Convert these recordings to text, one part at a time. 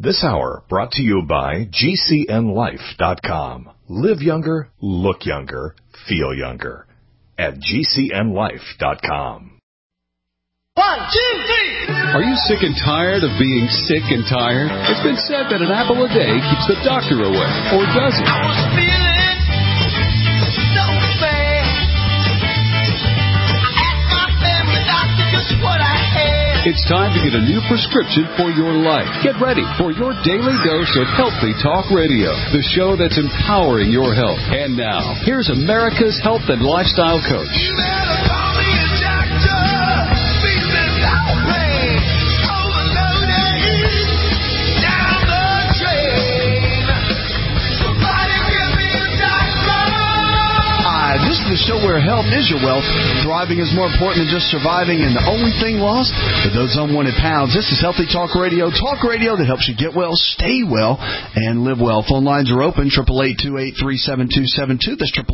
This hour brought to you by GCNLife.com. Live younger, look younger, feel younger at GCNLife.com. 1, 2, 3. Are you sick and tired of being sick and tired? It's been said that an apple a day keeps the doctor away. Or does it? I was feeling so bad. I asked my family doctor just what I had. It's time to get a new prescription for your life. Get ready for your daily dose of Healthy Talk Radio, the show that's empowering your health. And now, here's America's health and lifestyle coach. You better call me a doctor. Feeling so bad. Overloaded. Down the drain. Somebody give me a doctor. This is the show where health is your wealth. Thriving is more important than just surviving, and the only thing lost are those unwanted pounds. This is Healthy Talk Radio that helps you get well, stay well, and live well. Phone lines are open, 888-283-7272. That's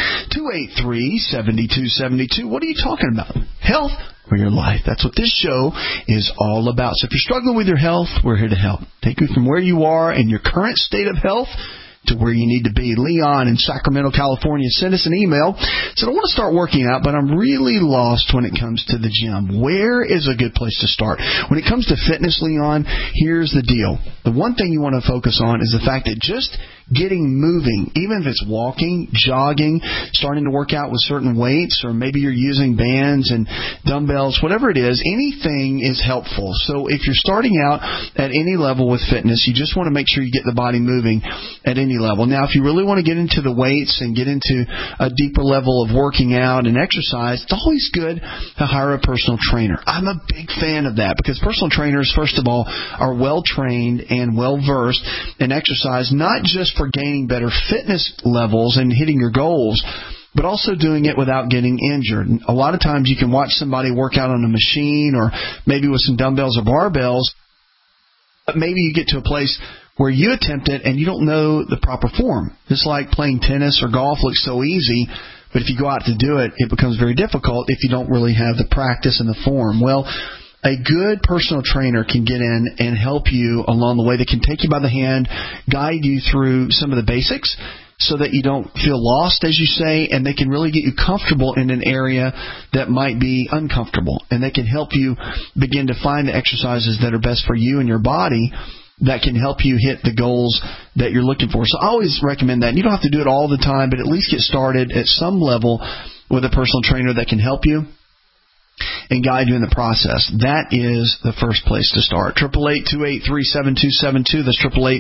888-283-7272. What are you talking about? Health or your life? That's what this show is all about. So if you're struggling with your health, we're here to help. Take you from where you are in your current state of health to where you need to be. Leon in Sacramento, California, sent us an email. Said, I want to start working out, but I'm really lost when it comes to the gym. Where is a good place to start? When it comes to fitness, Leon, here's the deal. The one thing you want to focus on is the fact that just getting moving, even if it's walking, jogging, starting to work out with certain weights, or maybe you're using bands and dumbbells, whatever it is, anything is helpful. So if you're starting out at any level with fitness, you just want to make sure you get the body moving at any level. Now, if you really want to get into the weights and get into a deeper level of working out and exercise, it's always good to hire a personal trainer. I'm a big fan of that because personal trainers, first of all, are well-trained and well-versed in exercise, not just for gaining better fitness levels and hitting your goals, but also doing it without getting injured. A lot of times you can watch somebody work out on a machine or maybe with some dumbbells or barbells, but maybe you get to a place where you attempt it and you don't know the proper form. It's like playing tennis or golf looks so easy, but if you go out to do it, it becomes very difficult if you don't really have the practice and the form. Well, a good personal trainer can get in and help you along the way. They can take you by the hand, guide you through some of the basics so that you don't feel lost, as you say, and they can really get you comfortable in an area that might be uncomfortable. And they can help you begin to find the exercises that are best for you and your body that can help you hit the goals that you're looking for. So I always recommend that. You don't have to do it all the time, but at least get started at some level with a personal trainer that can help you and guide you in the process. That is the first place to start. 888-283-7272. That's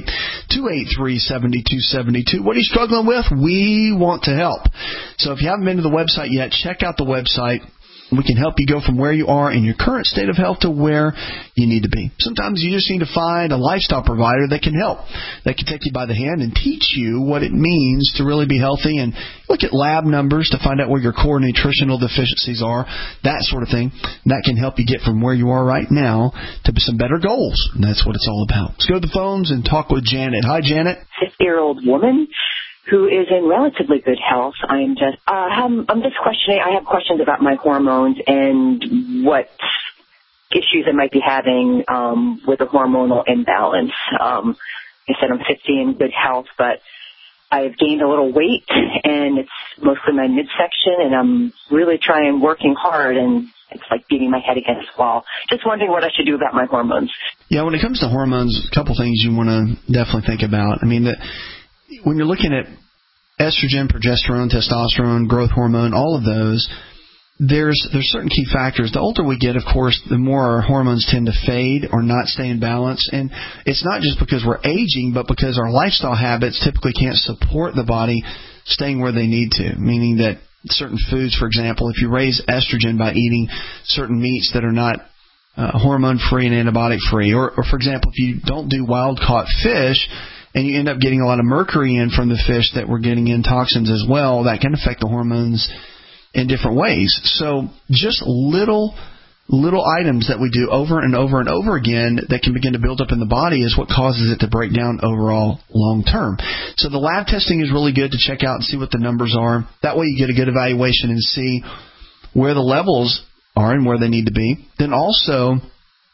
888-283-7272. What are you struggling with? We want to help. So if you haven't been to the website yet, check out the website. We can help you go from where you are in your current state of health to where you need to be. Sometimes you just need to find a lifestyle provider that can help, that can take you by the hand and teach you what it means to really be healthy and look at lab numbers to find out where your core nutritional deficiencies are, that sort of thing. That can help you get from where you are right now to some better goals. And that's what it's all about. Let's go to the phones and talk with Janet. Hi, Janet. 50-year-old woman who is in relatively good health. I'm just questioning. I have questions about my hormones and what issues I might be having with a hormonal imbalance. I said I'm 50 in good health, but I've gained a little weight, and it's mostly my midsection, and I'm really working hard, and it's like beating my head against the wall. Just wondering what I should do about my hormones. Yeah, when it comes to hormones, a couple things you want to definitely think about. I mean, when you're looking at estrogen, progesterone, testosterone, growth hormone, all of those, there's certain key factors. The older we get, of course, the more our hormones tend to fade or not stay in balance. And it's not just because we're aging, but because our lifestyle habits typically can't support the body staying where they need to, meaning that certain foods, for example, if you raise estrogen by eating certain meats that are not hormone-free and antibiotic-free, or for example, if you don't do wild-caught fish, and you end up getting a lot of mercury in from the fish that we're getting in toxins as well, that can affect the hormones in different ways. So just little items that we do over and over and over again that can begin to build up in the body is what causes it to break down overall long term. So the lab testing is really good to check out and see what the numbers are. That way you get a good evaluation and see where the levels are and where they need to be. Then also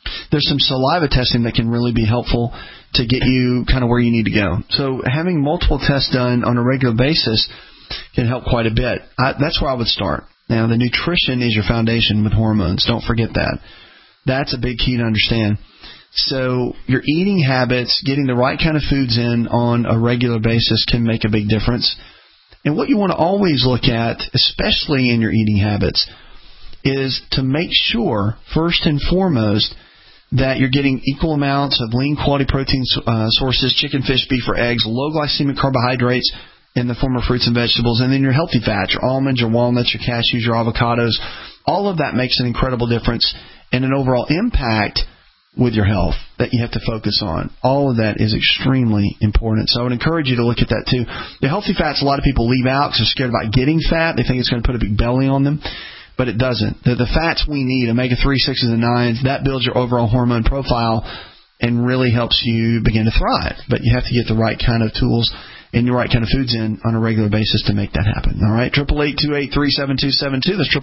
there's some saliva testing that can really be helpful to get you kind of where you need to go. So having multiple tests done on a regular basis can help quite a bit. That's where I would start. Now, the nutrition is your foundation with hormones. Don't forget that. That's a big key to understand. So your eating habits, getting the right kind of foods in on a regular basis can make a big difference. And what you want to always look at, especially in your eating habits, is to make sure, first and foremost, that you're getting equal amounts of lean quality protein sources, chicken, fish, beef, or eggs, low glycemic carbohydrates in the form of fruits and vegetables, and then your healthy fats, your almonds, your walnuts, your cashews, your avocados. All of that makes an incredible difference and an overall impact with your health that you have to focus on. All of that is extremely important. So I would encourage you to look at that too. The healthy fats, a lot of people leave out because they're scared about getting fat. They think it's going to put a big belly on them. But it doesn't. The fats we need, omega-3, 6s, and 9s, that builds your overall hormone profile and really helps you begin to thrive. But you have to get the right kind of tools and the right kind of foods in on a regular basis to make that happen. All right, 888-283-7272. That's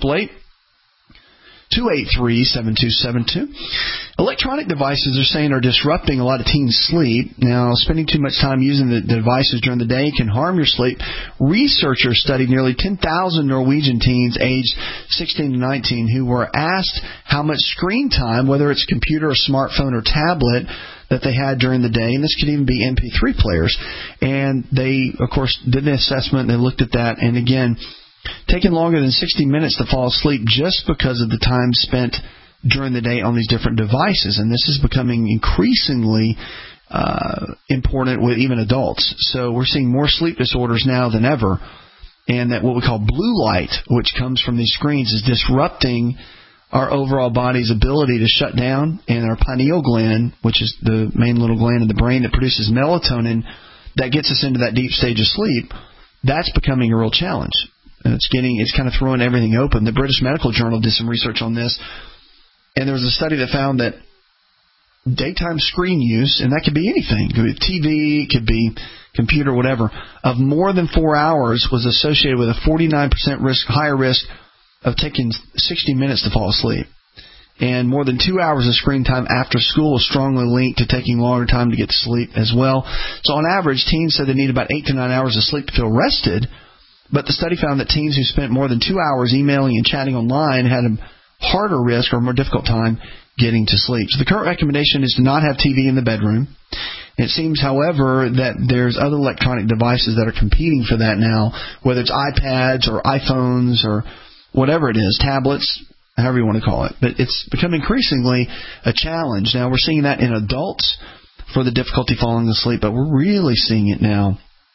888-283-7272. Electronic devices are saying are disrupting a lot of teens' sleep. Now, spending too much time using the devices during the day can harm your sleep. Researchers studied nearly 10,000 Norwegian teens aged 16 to 19 who were asked how much screen time, whether it's computer, a smartphone, or tablet, that they had during the day, and this could even be MP3 players. And they, of course, did an assessment, and they looked at that, and again, taking longer than 60 minutes to fall asleep just because of the time spent during the day on these different devices. And this is becoming increasingly important with even adults. So we're seeing more sleep disorders now than ever. And that what we call blue light, which comes from these screens, is disrupting our overall body's ability to shut down. And our pineal gland, which is the main little gland in the brain that produces melatonin, that gets us into that deep stage of sleep, that's becoming a real challenge. And it's kind of throwing everything open. The British Medical Journal did some research on this, and there was a study that found that daytime screen use, and that could be anything, it could be TV, it could be computer, whatever, of more than 4 hours was associated with a 49% higher risk of taking 60 minutes to fall asleep. And more than 2 hours of screen time after school is strongly linked to taking longer time to get to sleep as well. So on average, teens said they need about 8 to 9 hours of sleep to feel rested. But the study found that teens who spent more than 2 hours emailing and chatting online had a harder risk or more difficult time getting to sleep. So the current recommendation is to not have TV in the bedroom. It seems, however, that there's other electronic devices that are competing for that now, whether it's iPads or iPhones or whatever it is, tablets, however you want to call it. But it's become increasingly a challenge. Now, we're seeing that in adults for the difficulty falling asleep, but we're really seeing it now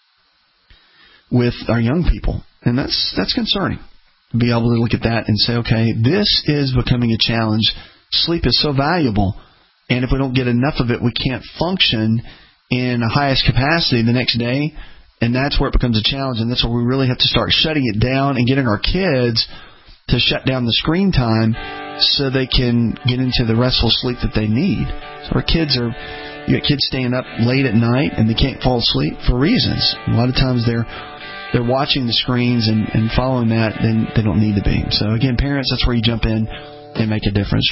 with our young people. And that's concerning, to be able to look at that and say, okay, this is becoming a challenge. Sleep is so valuable, and if we don't get enough of it, we can't function in the highest capacity the next day, and that's where it becomes a challenge, and that's where we really have to start shutting it down and getting our kids to shut down the screen time so they can get into the restful sleep that they need. So you got kids staying up late at night, and they can't fall asleep for reasons. A lot of times they're watching the screens and following that, then they don't need to be. So, again, parents, that's where you jump in and make a difference.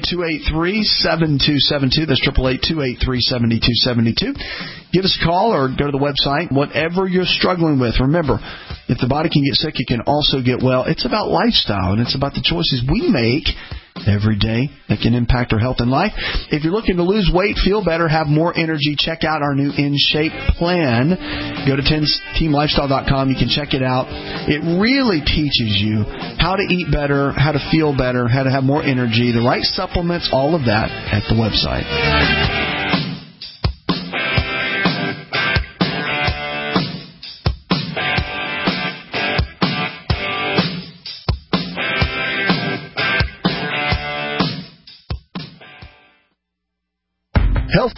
888-283-7272. That's 888-283-7272. Give us a call or go to the website. Whatever you're struggling with, remember, if the body can get sick, it can also get well. It's about lifestyle, and it's about the choices we make every day that can impact our health and life. If you're looking to lose weight, feel better, have more energy, check out our new In Shape plan. Go to teamlifestyle.com. You can check it out. It really teaches you how to eat better, how to feel better, how to have more energy, the right supplements, all of that at the website.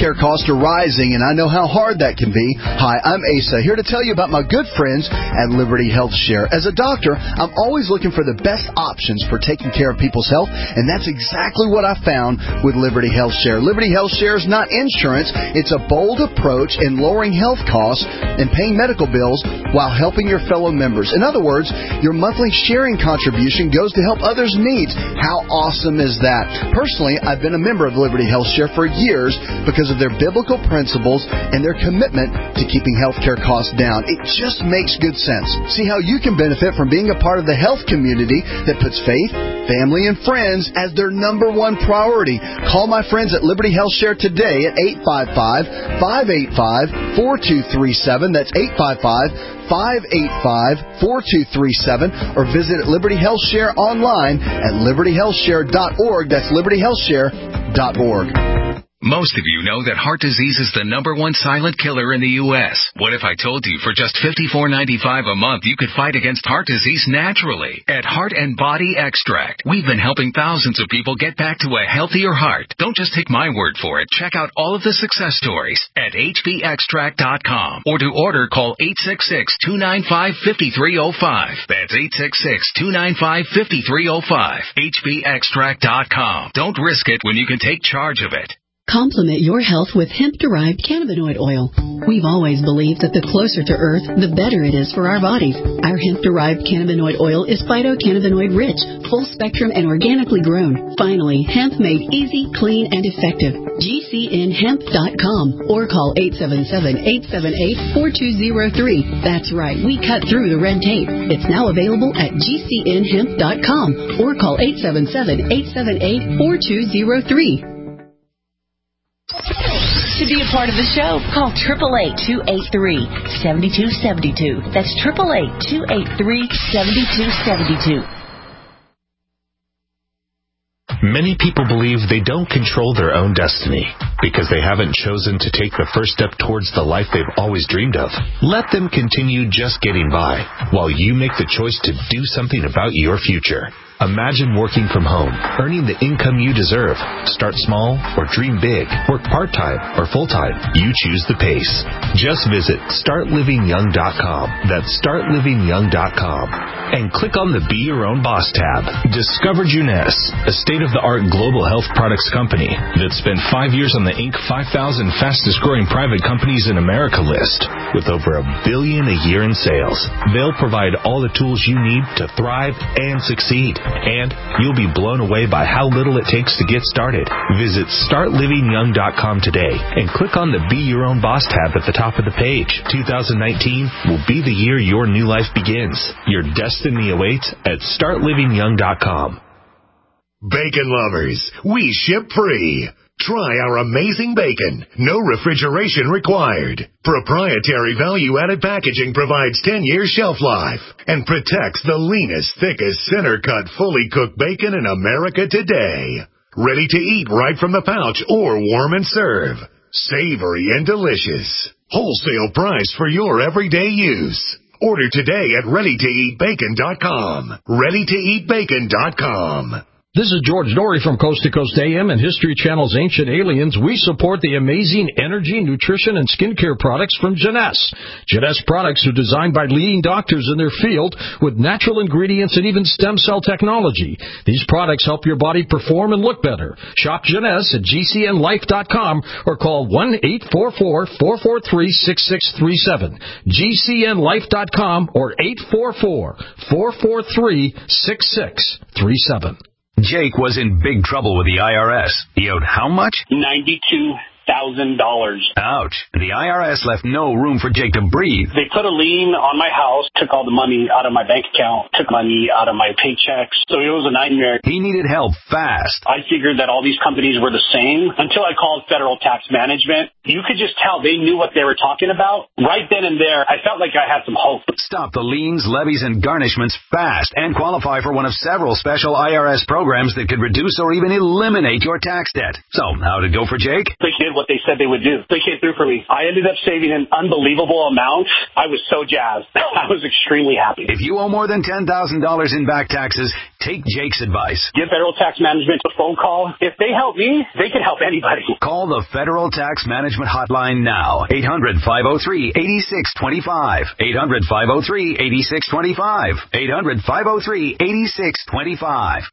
healthcare costs are rising, and I know how hard that can be. Hi, I'm Asa, here to tell you about my good friends at Liberty Health Share. As a doctor, I'm always looking for the best options for taking care of people's health, and that's exactly what I found with Liberty Health Share. Liberty Health Share is not insurance. It's a bold approach in lowering health costs and paying medical bills while helping your fellow members. In other words, your monthly sharing contribution goes to help others' needs. How awesome is that? Personally, I've been a member of Liberty Health Share for years because of their biblical principles and their commitment to keeping healthcare costs down. It just makes good sense. See how you can benefit from being a part of the health community that puts faith, family, and friends as their number one priority. Call my friends at Liberty Health Share today at 855-585-4237. That's 855-585-4237, or visit Liberty Health Share online at libertyhealthshare.org. That's libertyhealthshare.org. Most of you know that heart disease is the number one silent killer in the U.S. What if I told you for just $54.95 a month you could fight against heart disease naturally? At Heart and Body Extract, we've been helping thousands of people get back to a healthier heart. Don't just take my word for it. Check out all of the success stories at hbextract.com, or to order, call 866-295-5305. That's 866-295-5305. hbextract.com. Don't risk it when you can take charge of it. Complement your health with hemp-derived cannabinoid oil. We've always believed that the closer to Earth, the better it is for our bodies. Our hemp-derived cannabinoid oil is phytocannabinoid-rich, full-spectrum, and organically grown. Finally, hemp made easy, clean, and effective. GCNhemp.com, or call 877-878-4203. That's right, we cut through the red tape. It's now available at GCNhemp.com, or call 877-878-4203. To be a part of the show, call 888-283-7272. That's 888-283-7272. Many people believe they don't control their own destiny because they haven't chosen to take the first step towards the life they've always dreamed of. Let them continue just getting by while you make the choice to do something about your future. Imagine working from home, earning the income you deserve. Start small or dream big. Work part-time or full-time. You choose the pace. Just visit StartLivingYoung.com. That's StartLivingYoung.com. And click on the Be Your Own Boss tab. Discover Juness, a state-of-the-art global health products company that spent 5 years on the Inc. 5,000 fastest-growing private companies in America list with over $1 billion a year in sales. They'll provide all the tools you need to thrive and succeed. And you'll be blown away by how little it takes to get started. Visit StartLivingYoung.com today and click on the Be Your Own Boss tab at the top of the page. 2019 will be the year your new life begins. Your destiny awaits at StartLivingYoung.com. Bacon lovers, we ship free. Try our amazing bacon. No refrigeration required. Proprietary value-added packaging provides 10 years shelf life and protects the leanest, thickest, center-cut, fully cooked bacon in America today. Ready to eat right from the pouch or warm and serve. Savory and delicious. Wholesale price for your everyday use. Order today at ReadyToEatBacon.com. ReadyToEatBacon.com. This is George Dory from Coast to Coast AM and History Channel's Ancient Aliens. We support the amazing energy, nutrition, and skincare products from Juness. Juness products are designed by leading doctors in their field with natural ingredients and even stem cell technology. These products help your body perform and look better. Shop Juness at GCNlife.com or call 1-844-443-6637. GCNlife.com or 844-443-6637. Jake was in big trouble with the IRS. He owed how much? $92,000. Ouch. The IRS left no room for Jake to breathe. They put a lien on my house, took all the money out of my bank account, took money out of my paychecks. So it was a nightmare. He needed help fast. I figured that all these companies were the same until I called Federal Tax Management. You could just tell they knew what they were talking about. Right then and there, I felt like I had some hope. Stop the liens, levies, and garnishments fast and qualify for one of several special IRS programs that could reduce or even eliminate your tax debt. So, how'd it go for Jake? They gave did what they said they would do. They came through for me. I ended up saving an unbelievable amount. I was so jazzed. I was extremely happy. If you owe more than $10,000 in back taxes, take Jake's advice. Give Federal Tax Management a phone call. If they help me, they can help anybody. Call the Federal Tax Management Hotline now. 800-503-8625. 800-503-8625. 800-503-8625.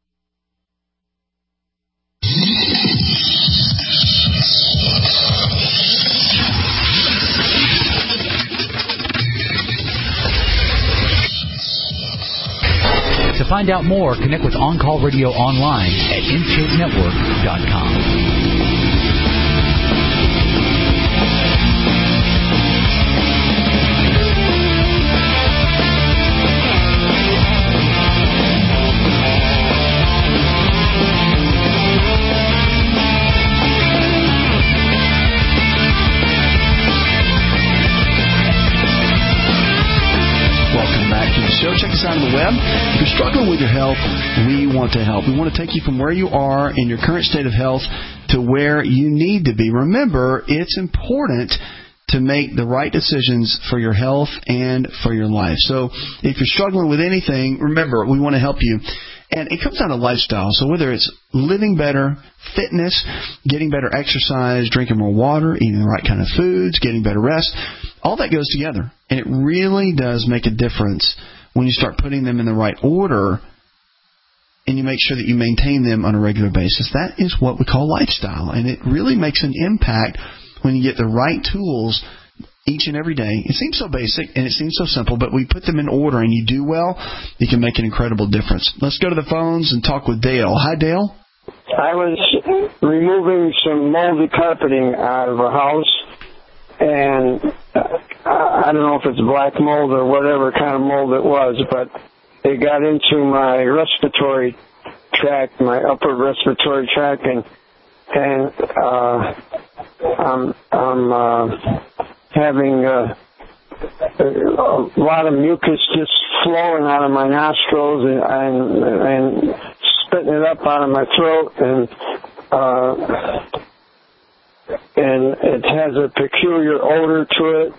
To find out more, connect with On Call Radio online at InShapeNetwork.com. Check us out on the web. If you're struggling with your health, we want to help. We want to take you from where you are in your current state of health to where you need to be. Remember, it's important to make the right decisions for your health and for your life. So if you're struggling with anything, remember, we want to help you. And it comes down to lifestyle. So whether it's living better, fitness, getting better exercise, drinking more water, eating the right kind of foods, getting better rest, all that goes together. And it really does make a difference when you start putting them in the right order and you make sure that you maintain them on a regular basis. That is what we call lifestyle. And it really makes an impact when you get the right tools each and every day. It seems so basic and it seems so simple, but we put them in order and you do well, you can make an incredible difference. Let's go to the phones and talk with Dale. Hi, Dale. I was removing some moldy carpeting out of a house, and I don't know if it's black mold or whatever kind of mold it was, but it got into my respiratory tract, my upper respiratory tract, and I'm having a lot of mucus just flowing out of my nostrils and spitting it up out of my throat, and it has a peculiar odor to it,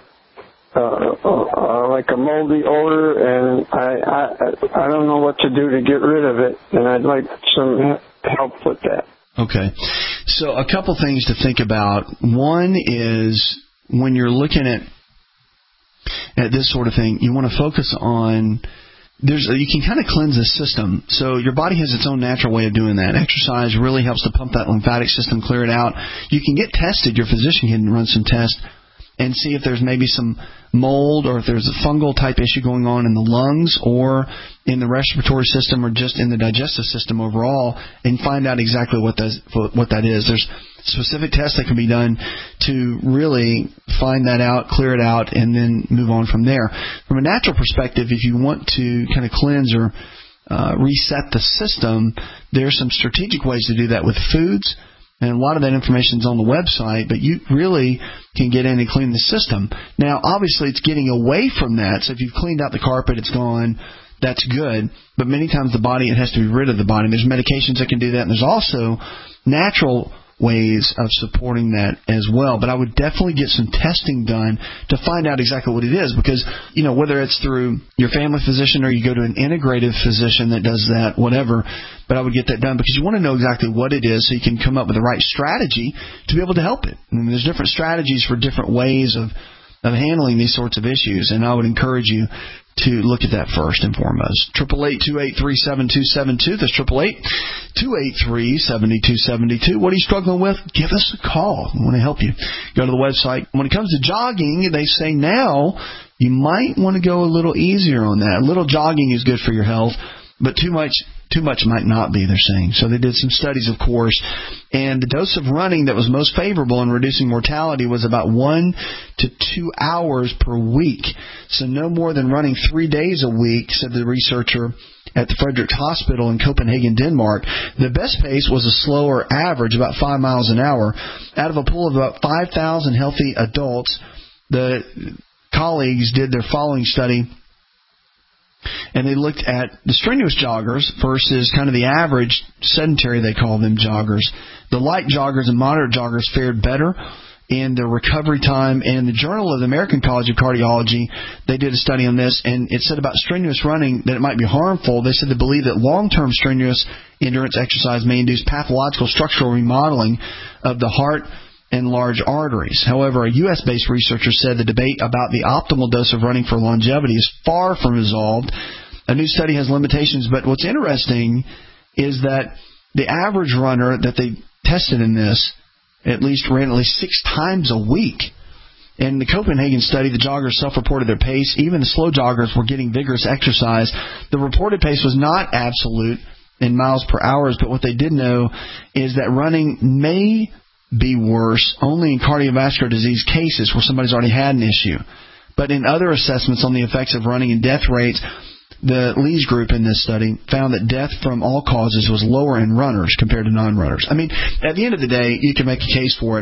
like a moldy odor, and I don't know what to do to get rid of it, and I'd like some help with that. Okay. So a couple things to think about. One is when you're looking at this sort of thing, you want to focus on you can kind of cleanse the system. So your body has its own natural way of doing that. Exercise really helps to pump that lymphatic system, clear it out. You can get tested. Your physician can run some tests and see if there's maybe some mold or if there's a fungal type issue going on in the lungs or in the respiratory system or just in the digestive system overall, and find out exactly what that is. There's specific tests that can be done to really find that out, clear it out, and then move on from there. From a natural perspective, if you want to kind of cleanse or reset the system, there's some strategic ways to do that with foods. And a lot of that information is on the website, but you really can get in and clean the system. Now, obviously, it's getting away from that. So if you've cleaned out the carpet, it's gone, that's good. But many times it has to be rid of the body. There's medications that can do that, and there's also natural ways of supporting that as well. But I would definitely get some testing done to find out exactly what it is, because, whether it's through your family physician or you go to an integrative physician that does that, whatever, but I would get that done because you want to know exactly what it is so you can come up with the right strategy to be able to help it. I mean, there's different strategies for different ways of handling these sorts of issues, and I would encourage you to look at that first and foremost. 888-283-7272. That's 888-283-7272. What are you struggling with? Give us a call. We want to help you. Go to the website. When it comes to jogging, they say now you might want to go a little easier on that. A little jogging is good for your health, but too much might not be, they're saying. So they did some studies, of course, and the dose of running that was most favorable in reducing mortality was about 1 to 2 hours per week. So no more than running 3 days a week, said the researcher at the Frederiks Hospital in Copenhagen, Denmark. The best pace was a slower average, about 5 miles an hour. Out of a pool of about 5,000 healthy adults, the colleagues did their following study And they looked at the strenuous joggers versus kind of the average sedentary, they call them, joggers. The light joggers and moderate joggers fared better in the recovery time. And the Journal of the American College of Cardiology, they did a study on this, and it said about strenuous running that it might be harmful. They said they believe that long-term strenuous endurance exercise may induce pathological structural remodeling of the heart and large arteries. However, a U.S.-based researcher said the debate about the optimal dose of running for longevity is far from resolved. A new study has limitations, but what's interesting is that the average runner that they tested in this at least ran at least 6 times a week. In the Copenhagen study, the joggers self-reported their pace. Even the slow joggers were getting vigorous exercise. The reported pace was not absolute in miles per hour, but what they did know is that running may be worse only in cardiovascular disease cases where somebody's already had an issue. But in other assessments on the effects of running and death rates, the Lees group in this study found that death from all causes was lower in runners compared to non-runners. I mean, at the end of the day, you can make a case for it.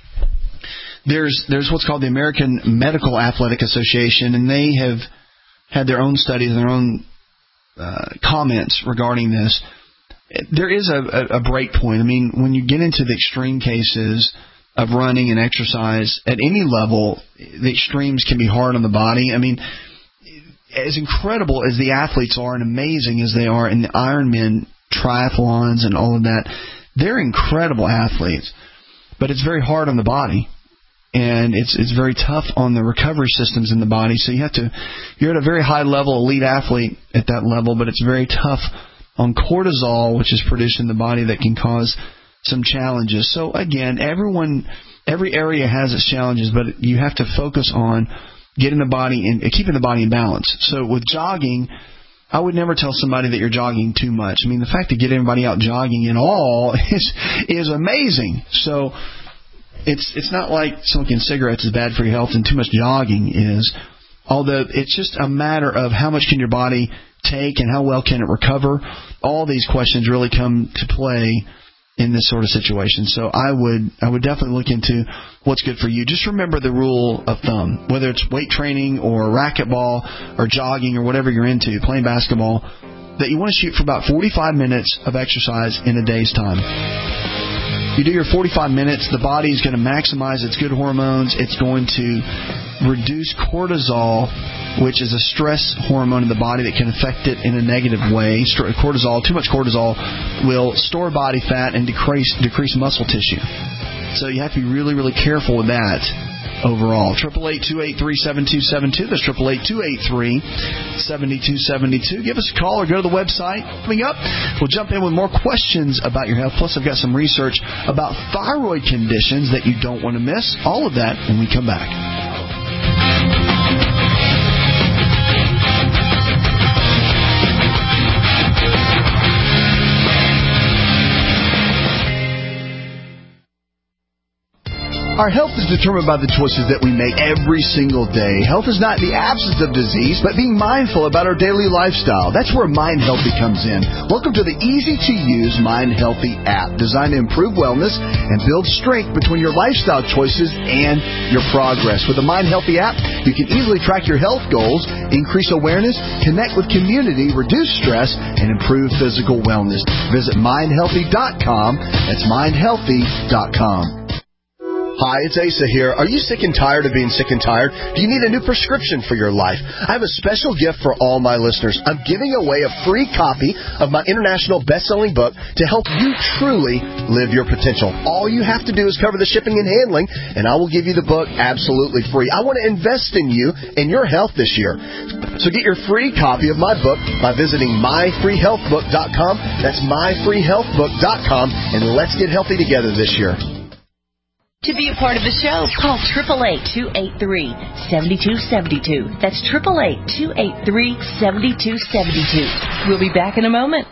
There's what's called the American Medical Athletic Association, and they have had their own studies and their own comments regarding this. There is a break point. I mean, when you get into the extreme cases of running and exercise at any level, the extremes can be hard on the body. I mean, as incredible as the athletes are and amazing as they are in the Ironman triathlons and all of that, they're incredible athletes. But it's very hard on the body. And it's very tough on the recovery systems in the body. So you're at a very high level, elite athlete at that level, but it's very tough on cortisol, which is produced in the body that can cause some challenges. So again, every area has its challenges, but you have to focus on getting the body in, keeping the body in balance. So with jogging, I would never tell somebody that you're jogging too much. I mean, the fact to get everybody out jogging at all is amazing. So it's not like smoking cigarettes is bad for your health and too much jogging is. Although it's just a matter of how much can your body take and how well can it recover. All these questions really come to play in this sort of situation. So I would definitely look into what's good for you. Just remember the rule of thumb, whether it's weight training or racquetball or jogging or whatever you're into, playing basketball, that you want to shoot for about 45 minutes of exercise in a day's time. You do your 45 minutes, the body is going to maximize its good hormones. It's going to reduce cortisol, which is a stress hormone in the body that can affect it in a negative way. Cortisol, too much cortisol will store body fat and decrease muscle tissue. So you have to be really, really careful with that overall. 888-283-7272. That's 888-283-7272. Give us a call or go to the website. Coming up, we'll jump in with more questions about your health. Plus, I've got some research about thyroid conditions that you don't want to miss. All of that when we come back. Our health is determined by the choices that we make every single day. Health is not the absence of disease, but being mindful about our daily lifestyle. That's where Mind Healthy comes in. Welcome to the easy-to-use Mind Healthy app, designed to improve wellness and build strength between your lifestyle choices and your progress. With the Mind Healthy app, you can easily track your health goals, increase awareness, connect with community, reduce stress, and improve physical wellness. Visit mindhealthy.com. That's mindhealthy.com. Hi, it's Asa here. Are you sick and tired of being sick and tired? Do you need a new prescription for your life? I have a special gift for all my listeners. I'm giving away a free copy of my international best-selling book to help you truly live your potential. All you have to do is cover the shipping and handling, and I will give you the book absolutely free. I want to invest in you and your health this year. So get your free copy of my book by visiting myfreehealthbook.com. That's myfreehealthbook.com, and let's get healthy together this year. To be a part of the show, call 888-283-7272. That's 888-283-7272. We'll be back in a moment.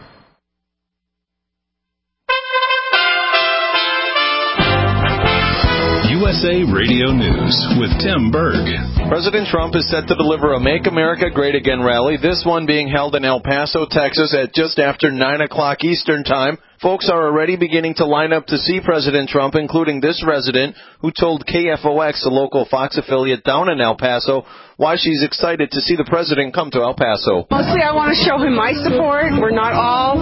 USA Radio News with Tim Berg. President Trump is set to deliver a Make America Great Again rally, this one being held in El Paso, Texas at just after 9 o'clock Eastern Time, Folks are already beginning to line up to see President Trump, including this resident who told KFOX, the local Fox affiliate down in El Paso, why she's excited to see the president come to El Paso. Mostly I want to show him my support. We're not all,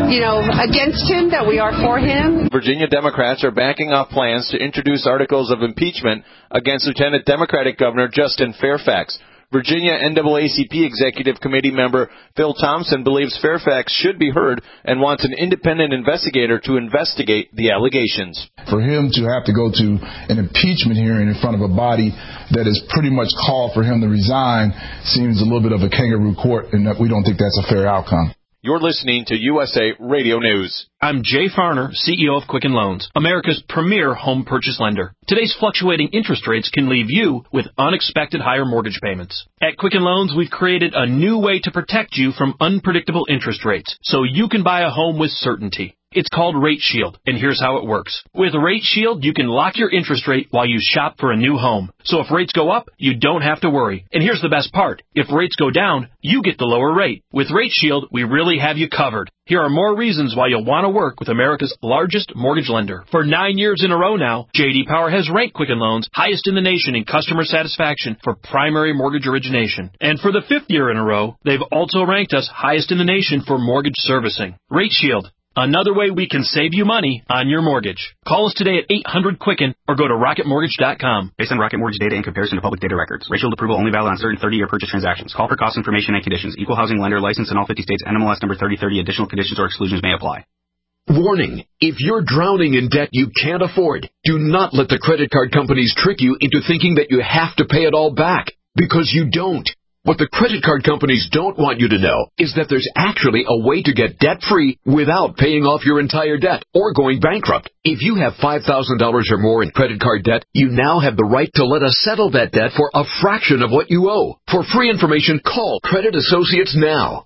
against him, that we are for him. Virginia Democrats are backing off plans to introduce articles of impeachment against Lieutenant Democratic Governor Justin Fairfax. Virginia NAACP Executive Committee member Phil Thompson believes Fairfax should be heard and wants an independent investigator to investigate the allegations. For him to have to go to an impeachment hearing in front of a body that has pretty much called for him to resign seems a little bit of a kangaroo court, and we don't think that's a fair outcome. You're listening to USA Radio News. I'm Jay Farner, CEO of Quicken Loans, America's premier home purchase lender. Today's fluctuating interest rates can leave you with unexpected higher mortgage payments. At Quicken Loans, we've created a new way to protect you from unpredictable interest rates so you can buy a home with certainty. It's called Rate Shield, and here's how it works. With Rate Shield, you can lock your interest rate while you shop for a new home. So if rates go up, you don't have to worry. And here's the best part. If rates go down, you get the lower rate. With Rate Shield, we really have you covered. Here are more reasons why you'll want to work with America's largest mortgage lender. For 9 years in a row now, J.D. Power has ranked Quicken Loans highest in the nation in customer satisfaction for primary mortgage origination. And for the 5th year in a row, they've also ranked us highest in the nation for mortgage servicing. Rate Shield. Another way we can save you money on your mortgage. Call us today at 800-QUICKEN or go to rocketmortgage.com. Based on Rocket Mortgage data in comparison to public data records. Rate Shield approval only valid on certain 30-year purchase transactions. Call for cost information and conditions. Equal housing lender licensed in all 50 states. NMLS number 3030. Additional conditions or exclusions may apply. Warning. If you're drowning in debt you can't afford, do not let the credit card companies trick you into thinking that you have to pay it all back. Because you don't. What the credit card companies don't want you to know is that there's actually a way to get debt-free without paying off your entire debt or going bankrupt. If you have $5,000 or more in credit card debt, you now have the right to let us settle that debt for a fraction of what you owe. For free information, call Credit Associates now.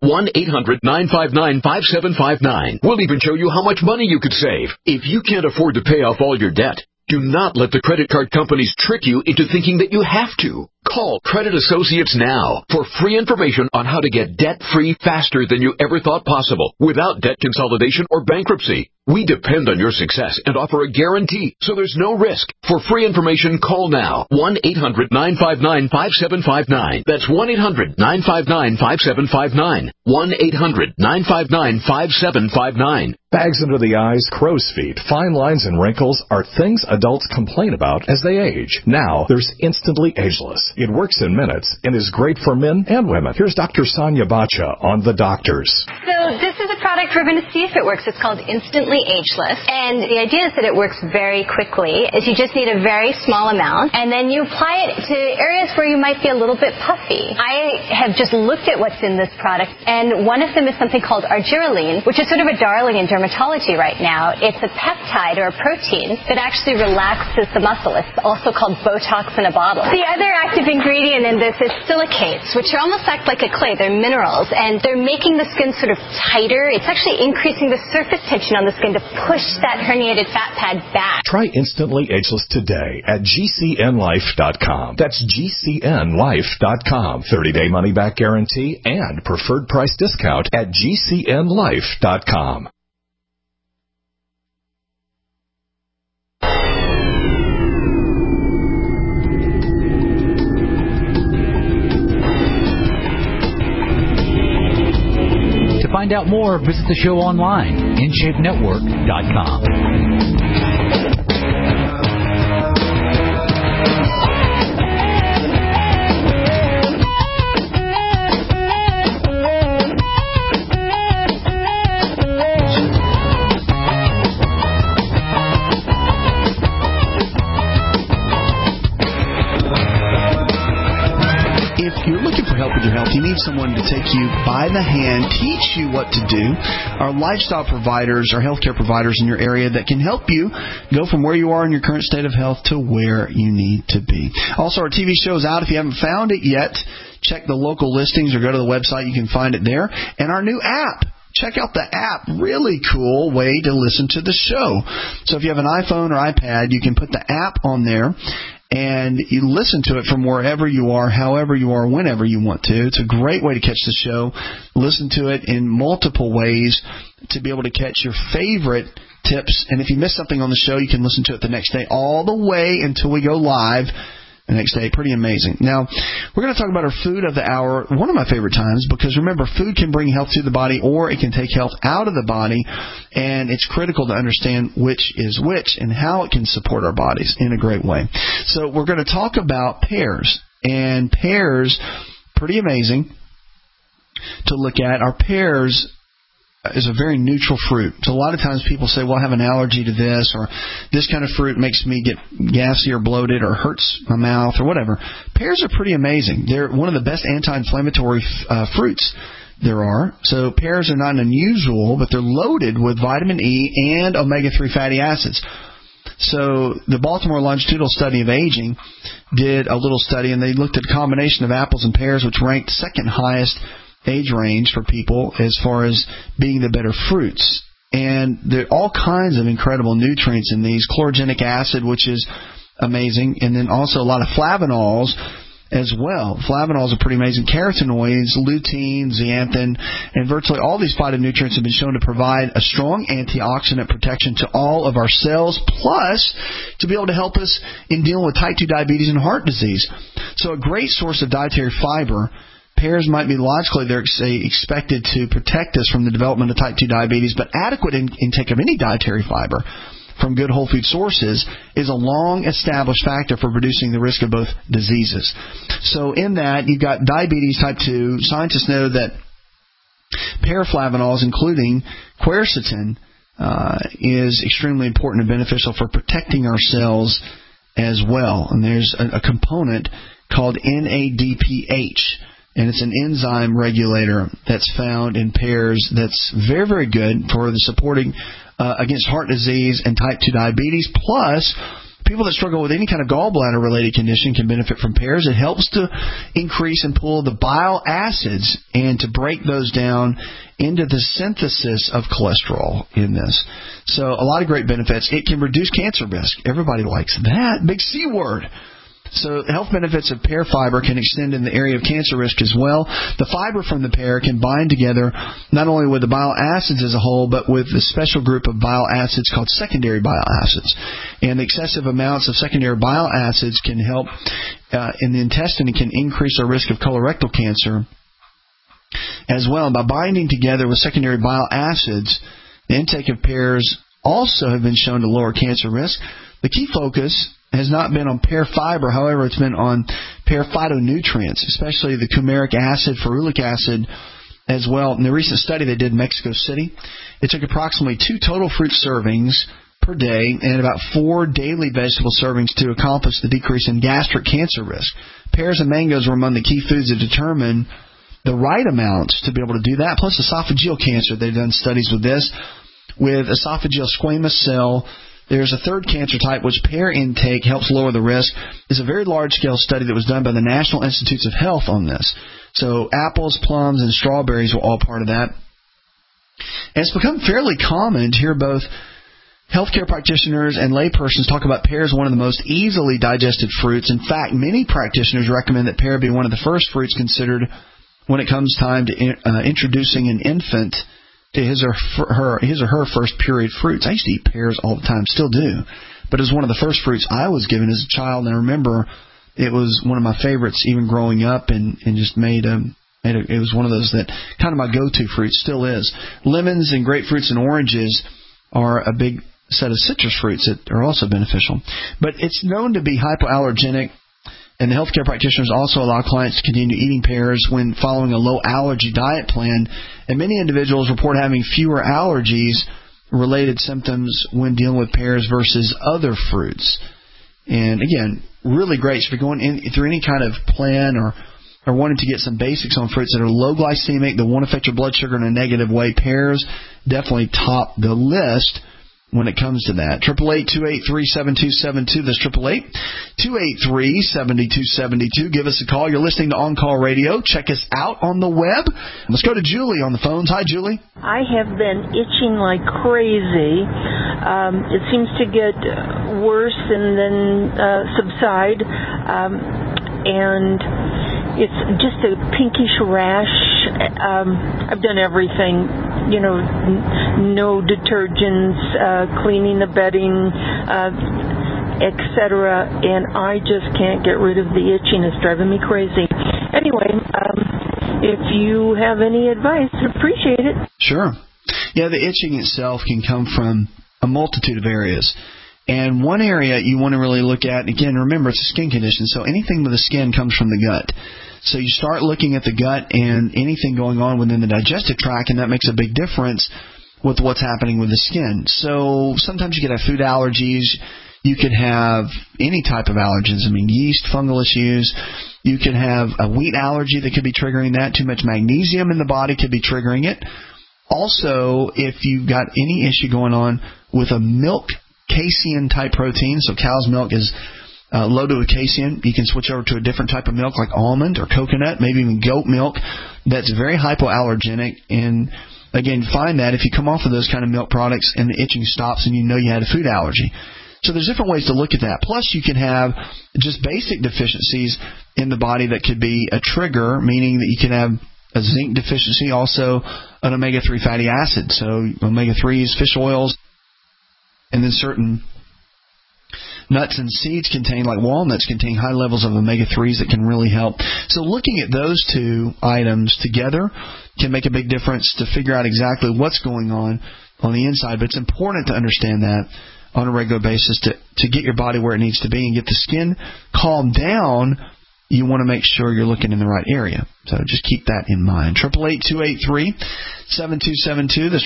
1-800-959-5759. We'll even show you how much money you could save. If you can't afford to pay off all your debt, do not let the credit card companies trick you into thinking that you have to. Call Credit Associates now for free information on how to get debt-free faster than you ever thought possible without debt consolidation or bankruptcy. We depend on your success and offer a guarantee, so there's no risk. For free information, call now. 1-800-959-5759. That's 1-800-959-5759. 1-800-959-5759. Bags under the eyes, crow's feet, fine lines, and wrinkles are things adults complain about as they age. Now, there's Instantly Ageless. It works in minutes and is great for men and women. Here's Dr. Sonia Bacha on The Doctors. So this is a product we're going to see if it works. It's called Instantly Ageless. And the idea is that it works very quickly. Is you just need a very small amount, and then you apply it to areas where you might be a little bit puffy. I have just looked at what's in this product, and one of them is something called argireline, which is sort of a darling in dermatology right now. It's a peptide or a protein that actually relaxes the muscle. It's also called Botox in a bottle. The other active ingredient in this is silicates, which are almost act like a clay. They're minerals, and they're making the skin sort of tighter. It's actually increasing the surface tension on the skin to push that herniated fat pad back. Try Instantly Ageless today at GCNlife.com. That's GCNlife.com. 30-day money-back guarantee and preferred price discount at GCNlife.com. To find out more, visit the show online, InShapeNetwork.com. If you're looking for help with your health, you need someone to take you by the hand, teach you what to do. Our lifestyle providers, our healthcare providers in your area that can help you go from where you are in your current state of health to where you need to be. Also, our TV show is out. If you haven't found it yet, check the local listings or go to the website. You can find it there. And our new app. Check out the app. Really cool way to listen to the show. So if you have an iPhone or iPad, you can put the app on there. and you listen to it from wherever you are, however you are, whenever you want to. It's a great way to catch the show. Listen to it in multiple ways to be able to catch your favorite tips. And if you miss something on the show, you can listen to it the next day all the way until we go live the next day. Pretty amazing. Now, we're going to talk about our food of the hour, one of my favorite times, because remember, food can bring health to the body or it can take health out of the body, and it's critical to understand which is which and how it can support our bodies in a great way. So we're going to talk about pears, and pears, pretty amazing to look at. Our pears is a very neutral fruit. So a lot of times people say, well, I have an allergy to this, or this kind of fruit makes me get gassy or bloated or hurts my mouth or whatever. Pears are pretty amazing. They're one of the best anti-inflammatory fruits there are. So pears are not unusual, but they're loaded with vitamin E and omega-3 fatty acids. So the Baltimore Longitudinal Study of Aging did a little study, and they looked at a combination of apples and pears, which ranked second highest age range for people as far as being the better fruits. And there are all kinds of incredible nutrients in these. Chlorogenic acid, which is amazing, and then also a lot of flavanols as well. Flavanols are pretty amazing. Carotenoids, lutein, zeaxanthin, and virtually all these phytonutrients have been shown to provide a strong antioxidant protection to all of our cells, plus to be able to help us in dealing with type 2 diabetes and heart disease. So a great source of dietary fiber. Pears might be logically, they're expected to protect us from the development of type 2 diabetes, but adequate intake of any dietary fiber from good whole food sources is a long-established factor for reducing the risk of both diseases. So in that, you've got diabetes type 2. Scientists know that pear flavanols, including quercetin, is extremely important and beneficial for protecting our cells as well. And there's a component called NADPH. And it's an enzyme regulator that's found in pears that's very, very good for the supporting against heart disease and type 2 diabetes. Plus, people that struggle with any kind of gallbladder-related condition can benefit from pears. It helps to increase and pull the bile acids and to break those down into the synthesis of cholesterol in this. So a lot of great benefits. It can reduce cancer risk. Everybody likes that. Big C word. So the health benefits of pear fiber can extend in the area of cancer risk as well. The fiber from the pear can bind together not only with the bile acids as a whole, but with the special group of bile acids called secondary bile acids. And the excessive amounts of secondary bile acids can help in the intestine and can increase our risk of colorectal cancer as well. And by binding together with secondary bile acids, the intake of pears also have been shown to lower cancer risk. The key focus has not been on pear fiber. However, it's been on pear phytonutrients, especially the coumaric acid, ferulic acid as well. In the recent study they did in Mexico City, it took approximately 2 total fruit servings per day and about 4 daily vegetable servings to accomplish the decrease in gastric cancer risk. Pears and mangoes were among the key foods that determine the right amounts to be able to do that, plus esophageal cancer. They've done studies with this. With esophageal squamous cell, there's a third cancer type which pear intake helps lower the risk. There's a very large-scale study that was done by the National Institutes of Health on this. So apples, plums, and strawberries were all part of that. And it's become fairly common to hear both healthcare practitioners and laypersons talk about pear as one of the most easily digested fruits. In fact, many practitioners recommend that pear be one of the first fruits considered when it comes time to introducing an infant to his or her first pureed fruits. I used to eat pears all the time, still do, but it was one of the first fruits I was given as a child, and I remember it was one of my favorites even growing up, and just it was one of those that kind of my go-to fruit, still is. Lemons and grapefruits and oranges are a big set of citrus fruits that are also beneficial, but it's known to be hypoallergenic. And the healthcare practitioners also allow clients to continue eating pears when following a low-allergy diet plan. And many individuals report having fewer allergies-related symptoms when dealing with pears versus other fruits. And, again, really great. So if you're going through any kind of plan or wanting to get some basics on fruits that are low glycemic, that won't affect your blood sugar in a negative way, pears definitely top the list when it comes to that. 888-283-7272. That's 888-283-7272. Give us a call. You're listening to On Call Radio. Check us out on the web. Let's go to Julie on the phones. Hi, Julie. I have been itching like crazy. It seems to get worse and then subside. And it's just a pinkish rash. I've done everything, no detergents, cleaning the bedding, etc., and I just can't get rid of the itching. It's driving me crazy. Anyway, if you have any advice, I'd appreciate it. Sure. Yeah, the itching itself can come from a multitude of areas. And one area you want to really look at, again, remember, it's a skin condition, so anything with the skin comes from the gut. So you start looking at the gut and anything going on within the digestive tract, and that makes a big difference with what's happening with the skin. So sometimes you could have food allergies. You could have any type of allergens. Yeast, fungal issues. You could have a wheat allergy that could be triggering that. Too much magnesium in the body could be triggering it. Also, if you've got any issue going on with a milk casein type protein, so cow's milk is loaded with casein, you can switch over to a different type of milk like almond or coconut, maybe even goat milk, that's very hypoallergenic. And again, find that if you come off of those kind of milk products and the itching stops and you know you had a food allergy. So there's different ways to look at that. Plus, you can have just basic deficiencies in the body that could be a trigger, meaning that you can have a zinc deficiency, also an omega-3 fatty acid. So omega-3s, fish oils, and then certain nuts and seeds like walnuts contain high levels of omega-3s that can really help. So looking at those two items together can make a big difference to figure out exactly what's going on the inside. But it's important to understand that on a regular basis to get your body where it needs to be and get the skin calmed down. You want to make sure you're looking in the right area. So just keep that in mind. 888-283-7272. That's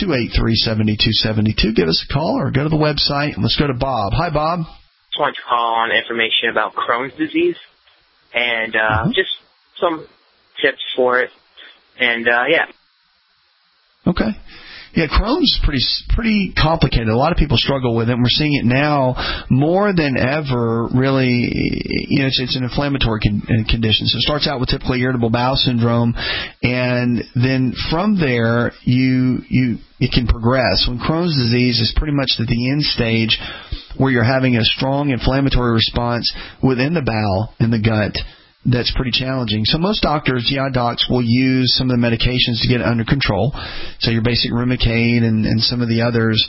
888-283-7272. Give us a call or go to the website. And let's go to Bob. Hi, Bob. Just wanted to call on information about Crohn's disease and just some tips for it. And, yeah. Okay. Yeah, Crohn's is pretty complicated. A lot of people struggle with it, and we're seeing it now more than ever, really. It's an inflammatory condition. So it starts out with typically irritable bowel syndrome, and then from there, it can progress. When Crohn's disease is pretty much at the end stage where you're having a strong inflammatory response within the bowel and the gut, that's pretty challenging. So most doctors, GI docs, will use some of the medications to get it under control. So your basic Remicade and some of the others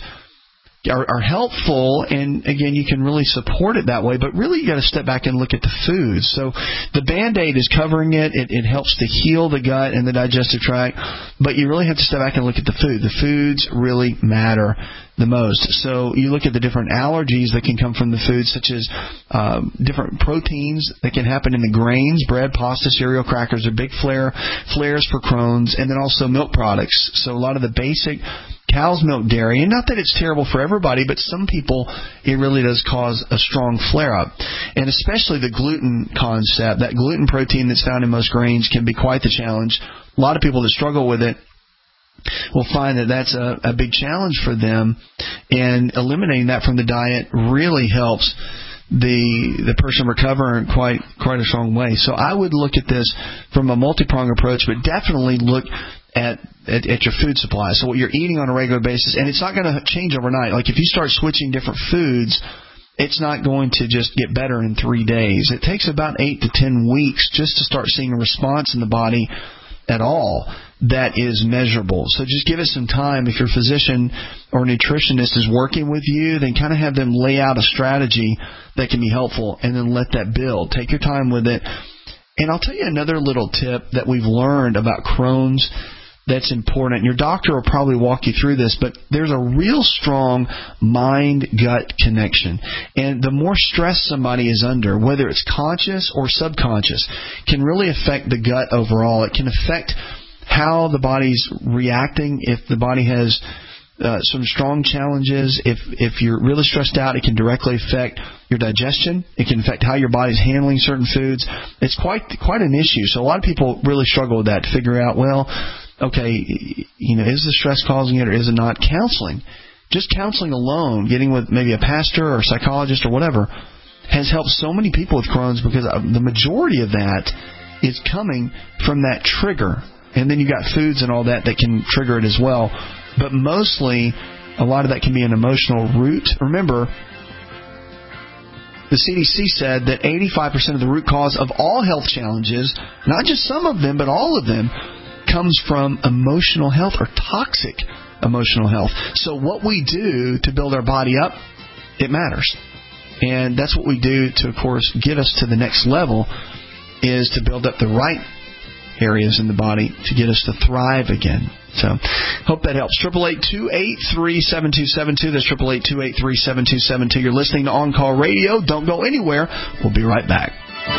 are helpful, and again, you can really support it that way, but really you got to step back and look at the foods. So the Band-Aid is covering it. It helps to heal the gut and the digestive tract, but you really have to step back and look at the food. The foods really matter the most. So you look at the different allergies that can come from the food, such as different proteins that can happen in the grains, bread, pasta, cereal, crackers are big flares for Crohn's, and then also milk products. So a lot of the basic cow's milk dairy, and not that it's terrible for everybody, but some people it really does cause a strong flare-up. And especially the gluten concept, that gluten protein that's found in most grains can be quite the challenge. A lot of people that struggle with it will find that that's a big challenge for them, and eliminating that from the diet really helps the person recover in quite a strong way. So I would look at this from a multi-pronged approach, but definitely look at your food supply. So what you're eating on a regular basis, and it's not going to change overnight. Like if you start switching different foods, it's not going to just get better in 3 days. It takes about 8 to 10 weeks just to start seeing a response in the body at all that is measurable. So just give it some time. If your physician or nutritionist is working with you, then kind of have them lay out a strategy that can be helpful, and then let that build. Take your time with it. And I'll tell you another little tip that we've learned about Crohn's that's important. Your doctor will probably walk you through this, but there's a real strong mind-gut connection. And the more stress somebody is under, whether it's conscious or subconscious, can really affect the gut overall. It can affect how the body's reacting. If the body has some strong challenges, if you're really stressed out, it can directly affect your digestion. It can affect how your body's handling certain foods. It's quite an issue. So a lot of people really struggle with that, to figure out, well, okay, is the stress causing it or is it not? Counseling. Just counseling alone, getting with maybe a pastor or a psychologist or whatever, has helped so many people with Crohn's, because the majority of that is coming from that trigger. And then you got foods and all that can trigger it as well. But mostly, a lot of that can be an emotional root. Remember, the CDC said that 85% of the root cause of all health challenges, not just some of them, but all of them, comes from emotional health or toxic emotional health. So what we do to build our body up, it matters. And that's what we do to, of course, get us to the next level, is to build up the right areas in the body to get us to thrive again. So, hope that helps. 888-283-7272. That's 888-283-7272. You're listening to On Call Radio. Don't go anywhere. We'll be right back.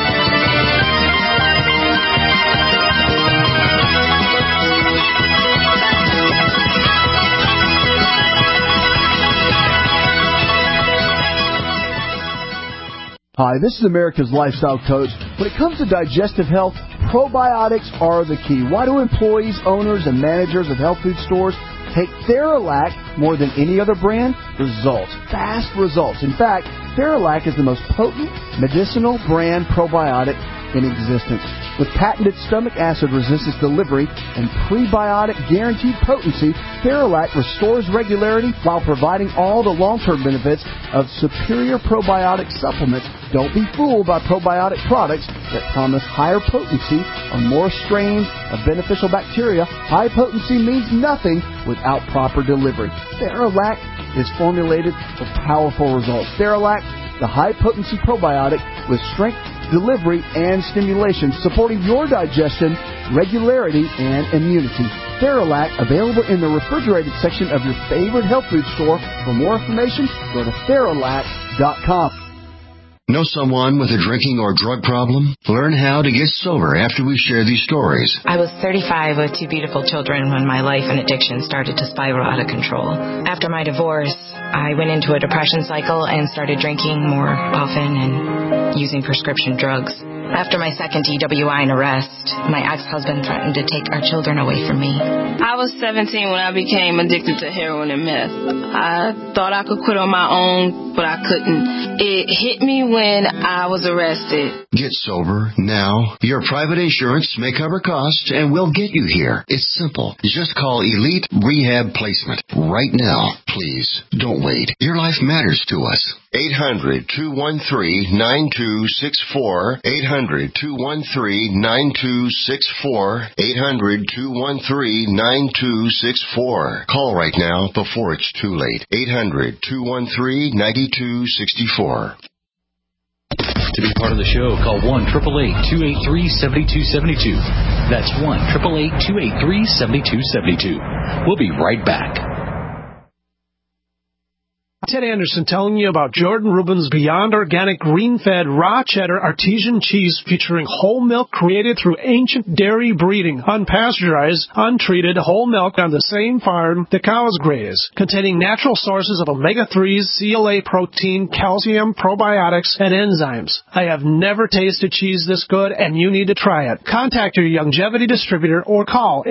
Hi, this is America's Lifestyle Coach. When it comes to digestive health, probiotics are the key. Why do employees, owners, and managers of health food stores take Theralac more than any other brand? Results. Fast results. In fact, Theralac is the most potent medicinal brand probiotic in existence. With patented stomach acid resistance delivery and prebiotic guaranteed potency, Theralac restores regularity while providing all the long-term benefits of superior probiotic supplements. Don't be fooled by probiotic products that promise higher potency or more strains of beneficial bacteria. High potency means nothing without proper delivery. Theralac is formulated for powerful results. Theralac, the high-potency probiotic with strength, delivery, and stimulation, supporting your digestion, regularity, and immunity. Theralac, available in the refrigerated section of your favorite health food store. For more information, go to Theralac.com. Know someone with a drinking or drug problem? Learn how to get sober after we share these stories. I was 35 with 2 beautiful children when my life and addiction started to spiral out of control. After my divorce, I went into a depression cycle and started drinking more often and using prescription drugs. After my second DWI and arrest, my ex-husband threatened to take our children away from me. I was 17 when I became addicted to heroin and meth. I thought I could quit on my own, but I couldn't. It hit me when I was arrested. Get sober now. Your private insurance may cover costs and we'll get you here. It's simple. Just call Elite Rehab Placement right now. Please, don't wait. Your life matters to us. 800-213-9264. 800-213-9264. 800-213-9264. Call right now before it's too late. 800-213-9264. To be part of the show, call 1-888-283-7272. That's 1-888-283-7272. We'll be right back. Ted Anderson telling you about Jordan Rubin's Beyond Organic Green-Fed Raw Cheddar Artesian Cheese featuring whole milk created through ancient dairy breeding, unpasteurized, untreated whole milk on the same farm the cows graze, containing natural sources of omega-3s, CLA protein, calcium, probiotics, and enzymes. I have never tasted cheese this good, and you need to try it. Contact your Longevity distributor or call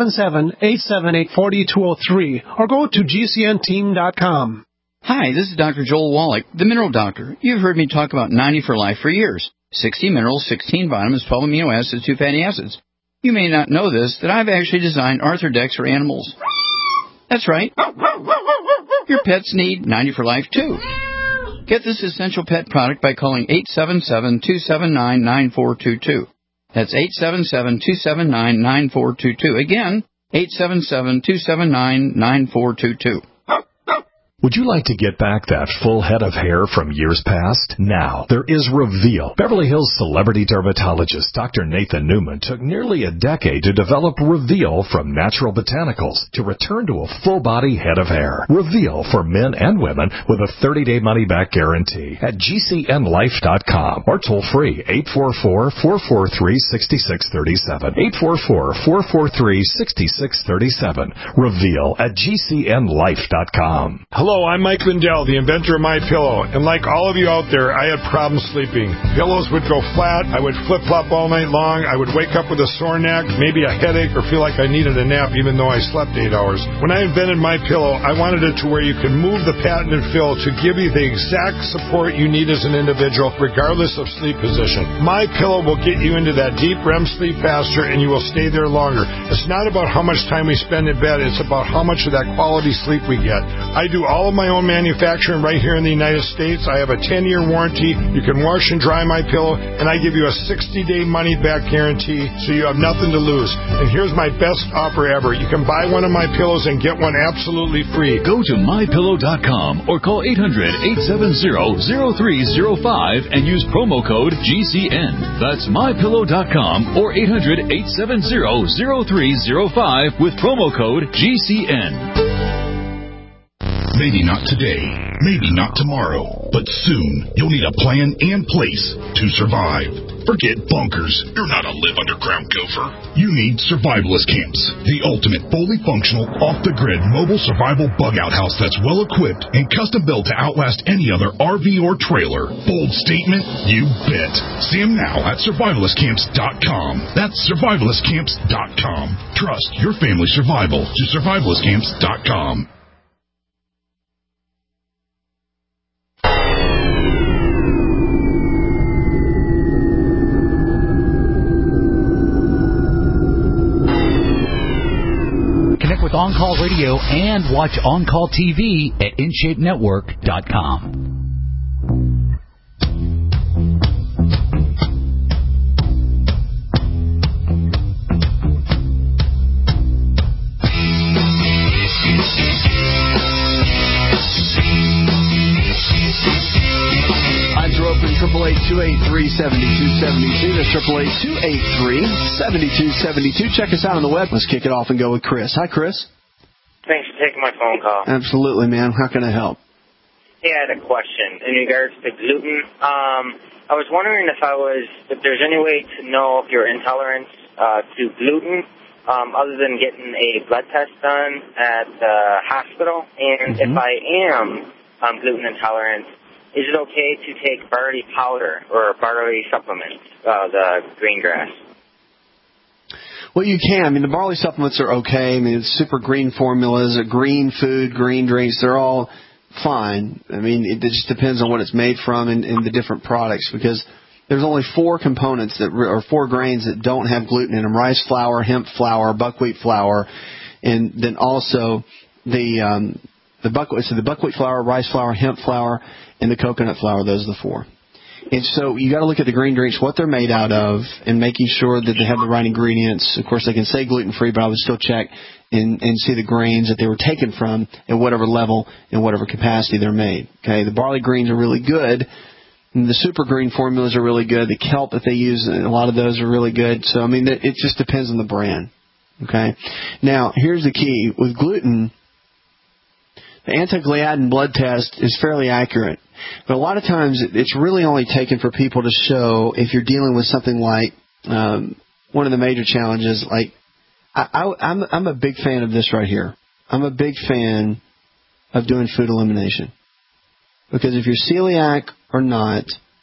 877-878-4203 or go to GCNteam.com. Hi, this is Dr. Joel Wallach, the Mineral Doctor. You've heard me talk about 90 for Life for years. 60 minerals, 16 vitamins, 12 amino acids, 2 fatty acids. You may not know this, that I've actually designed Arthrodex for animals. That's right. Your pets need 90 for Life, too. Get this essential pet product by calling 877-279-9422. That's 877-279-9422. Again, 877-279-9422. Would you like to get back that full head of hair from years past? Now, there is Reveal. Beverly Hills celebrity dermatologist Dr. Nathan Newman took nearly a decade to develop Reveal from natural botanicals to return to a full-body head of hair. Reveal for men and women with a 30-day money-back guarantee at GCNlife.com or toll-free 844-443-6637. 844-443-6637. Reveal at GCNlife.com. Hello, I'm Mike Lindell, the inventor of MyPillow, and like all of you out there, I had problems sleeping. Pillows would go flat, I would flip-flop all night long, I would wake up with a sore neck, maybe a headache, or feel like I needed a nap even though I slept 8 hours. When I invented MyPillow, I wanted it to where you could move the patented fill to give you the exact support you need as an individual, regardless of sleep position. MyPillow will get you into that deep REM sleep faster, and you will stay there longer. It's not about how much time we spend in bed, it's about how much of that quality sleep we get. I do all all of my own manufacturing right here in the United States. I have a 10-year warranty. You can wash and dry my pillow, and I give you a 60-day money-back guarantee, so you have nothing to lose. And here's my best offer ever. You can buy one of my pillows and get one absolutely free. Go to mypillow.com or call 800-870-0305 and use promo code GCN. That's mypillow.com or 800-870-0305 with promo code GCN. Maybe not today, maybe not tomorrow, but soon you'll need a plan and place to survive. Forget bunkers. You're not a live underground gopher. You need survivalist camps, the ultimate fully functional, off-the-grid mobile survival bug-out house that's well-equipped and custom-built to outlast any other RV or trailer. Bold statement? You bet. See them now at survivalistcamps.com. That's survivalistcamps.com. Trust your family's survival to survivalistcamps.com. Connect with On Call Radio and watch On Call TV at InShapeNetwork.com. Open 888-283-7272. That's 888-283-7272. Check us out on the web. Let's kick it off and go with Chris. Hi, Chris. Thanks for taking my phone call. Absolutely, man. How can I help? Yeah, I had a question in regards to gluten. I was wondering if there's any way to know if you're intolerant to gluten other than getting a blood test done at the hospital. And if I am gluten intolerant, is it okay to take barley powder or barley supplements, the green grass? Well, you can. I mean, the barley supplements are okay. I mean, it's super green formulas, green food, green drinks. They're all fine. I mean, it just depends on what it's made from and the different products, because there's only 4 components or 4 grains that don't have gluten in them: rice flour, hemp flour, buckwheat flour, and then also the buckwheat flour, rice flour, hemp flour, and the coconut flour. Those are the 4. And so you got to look at the green drinks, what they're made out of, and making sure that they have the right ingredients. Of course, they can say gluten-free, but I would still check and see the grains that they were taken from at whatever level and whatever capacity they're made. Okay, the barley greens are really good. And the super green formulas are really good. The kelp that they use, a lot of those are really good. So, I mean, it just depends on the brand. Okay, now here's the key. With gluten, the anti-gliadin blood test is fairly accurate. But a lot of times it's really only taken for people to show if you're dealing with something like one of the major challenges. Like I'm a big fan of this right here. I'm a big fan of doing food elimination. Because if you're celiac or not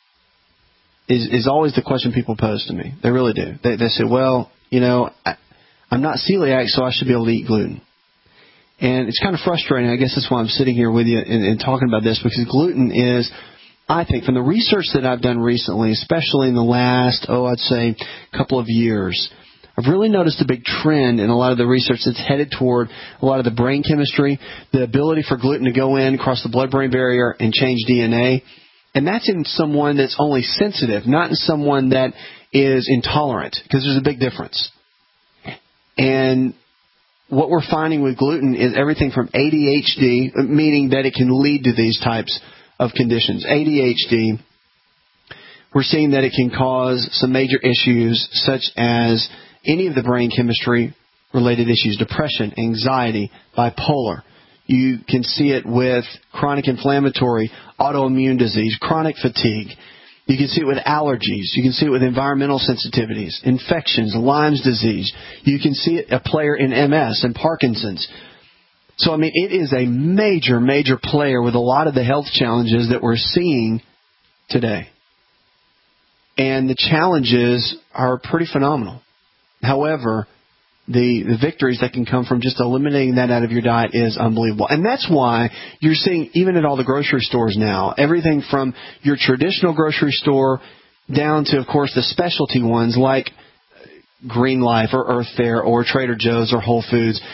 is always the question people pose to me. They really do. They say, well, I'm not celiac, so I should be able to eat gluten. And it's kind of frustrating. I guess that's why I'm sitting here with you and talking about this, because gluten is, I think, from the research that I've done recently, especially in the last, I'd say couple of years, I've really noticed a big trend in a lot of the research that's headed toward a lot of the brain chemistry, the ability for gluten to go in, cross the blood-brain barrier, and change DNA. And that's in someone that's only sensitive, not in someone that is intolerant, because there's a big difference. And what we're finding with gluten is everything from ADHD, meaning that it can lead to these types of conditions. ADHD, we're seeing that it can cause some major issues such as any of the brain chemistry related issues: depression, anxiety, bipolar. You can see it with chronic inflammatory, autoimmune disease, chronic fatigue. You can see it with allergies. You can see it with environmental sensitivities, infections, Lyme's disease. You can see it a player in MS and Parkinson's. So, I mean, it is a major, major player with a lot of the health challenges that we're seeing today. And the challenges are pretty phenomenal. However, the victories that can come from just eliminating that out of your diet is unbelievable. And that's why you're seeing, even at all the grocery stores now, everything from your traditional grocery store down to, of course, the specialty ones like Green Life or Earth Fare or Trader Joe's or Whole Foods.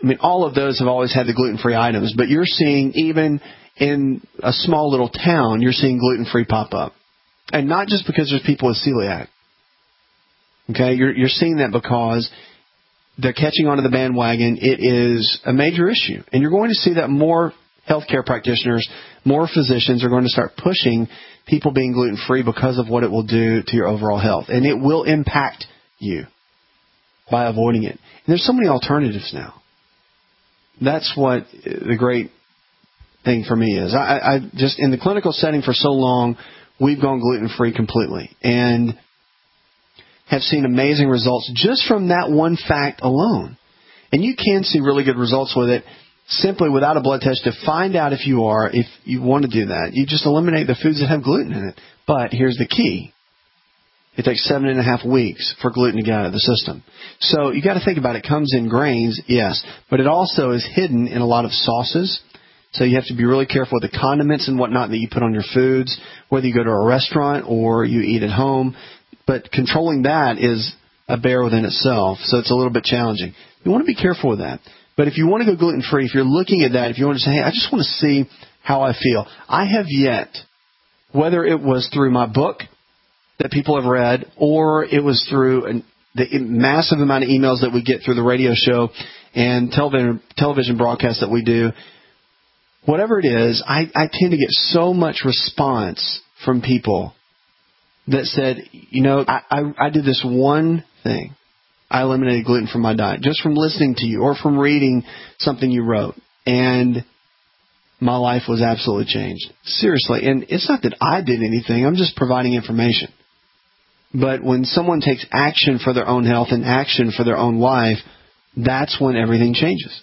I mean, all of those have always had the gluten-free items, but you're seeing even in a small little town, you're seeing gluten-free pop up. And not just because there's people with celiac. Okay, you're seeing that because they're catching onto the bandwagon. It is a major issue. And you're going to see that more healthcare practitioners, more physicians are going to start pushing people being gluten-free because of what it will do to your overall health. And it will impact you by avoiding it. And there's so many alternatives now. That's what the great thing for me is. I just, in the clinical setting for so long, we've gone gluten-free completely. And have seen amazing results just from that one fact alone. And you can see really good results with it simply without a blood test to find out if you want to do that. You just eliminate the foods that have gluten in it. But here's the key. It takes 7.5 weeks for gluten to get out of the system. So you got to think about it. It comes in grains, yes, but it also is hidden in a lot of sauces. So you have to be really careful with the condiments and whatnot that you put on your foods, whether you go to a restaurant or you eat at home. But controlling that is a bear within itself, so it's a little bit challenging. You want to be careful with that. But if you want to go gluten-free, if you're looking at that, if you want to say, hey, I just want to see how I feel. I have yet, whether it was through my book that people have read or it was through the massive amount of emails that we get through the radio show and television broadcasts that we do, whatever it is, I tend to get so much response from people that said, I did this one thing. I eliminated gluten from my diet just from listening to you or from reading something you wrote. And my life was absolutely changed. Seriously. And it's not that I did anything. I'm just providing information. But when someone takes action for their own health and action for their own life, that's when everything changes.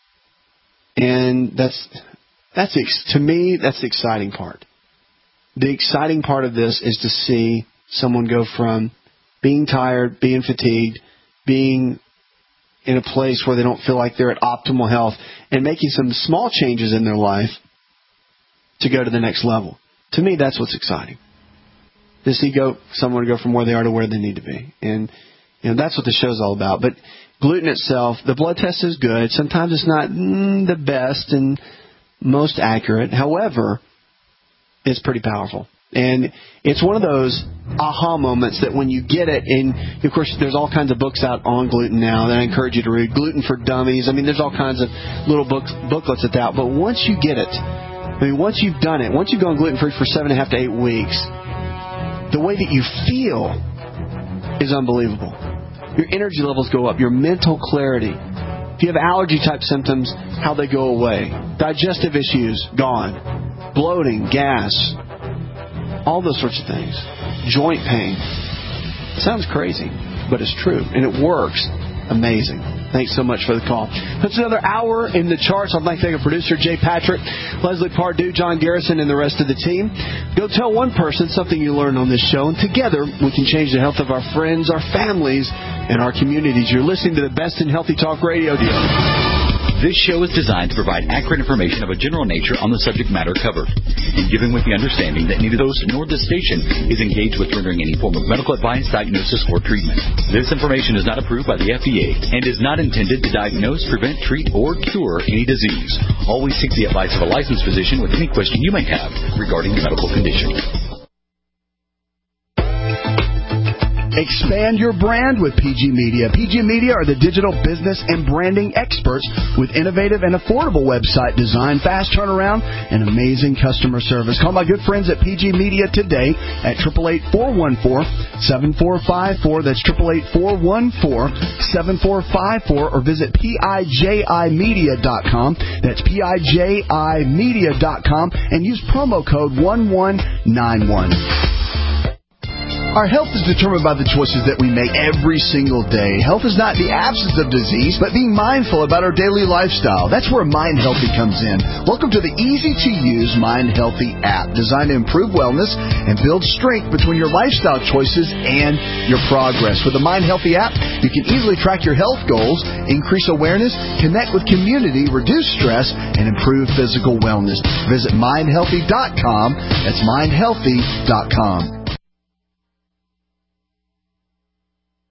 And to me, that's the exciting part. The exciting part of this is to see someone go from being tired, being fatigued, being in a place where they don't feel like they're at optimal health and making some small changes in their life to go to the next level. To me, that's what's exciting. To see someone go from where they are to where they need to be. And that's what the show's all about. But gluten itself, the blood test is good. Sometimes it's not the best and most accurate. However, it's pretty powerful. And it's one of those aha moments that when you get it, and of course there's all kinds of books out on gluten now that I encourage you to read. Gluten for Dummies. I mean, there's all kinds of little booklets that's out. But once you get it, once you've done it, once you've gone gluten-free for 7.5 to 8 weeks, the way that you feel is unbelievable. Your energy levels go up, your mental clarity. If you have allergy-type symptoms, how they go away. Digestive issues, gone. Bloating, gas, all those sorts of things. Joint pain. It sounds crazy, but it's true, and it works. Amazing. Thanks so much for the call. That's another hour in the charts. I'd like to thank our producer, Jay Patrick, Leslie Pardue, John Garrison, and the rest of the team. Go tell one person something you learned on this show, and together we can change the health of our friends, our families, and our communities. You're listening to the best in Healthy Talk Radio. This show is designed to provide accurate information of a general nature on the subject matter covered, and given with the understanding that neither those nor this station is engaged with rendering any form of medical advice, diagnosis, or treatment. This information is not approved by the FDA and is not intended to diagnose, prevent, treat, or cure any disease. Always seek the advice of a licensed physician with any question you may have regarding your medical condition. Expand your brand with PG Media. PG Media are the digital business and branding experts with innovative and affordable website design, fast turnaround, and amazing customer service. Call my good friends at PG Media today at 888-414-7454. That's 888-414-7454, or visit PIJImedia.com. That's PIJImedia.com, and use promo code 1191. Our health is determined by the choices that we make every single day. Health is not the absence of disease, but being mindful about our daily lifestyle. That's where Mind Healthy comes in. Welcome to the easy-to-use Mind Healthy app, designed to improve wellness and build strength between your lifestyle choices and your progress. With the Mind Healthy app, you can easily track your health goals, increase awareness, connect with community, reduce stress, and improve physical wellness. Visit mindhealthy.com. That's mindhealthy.com.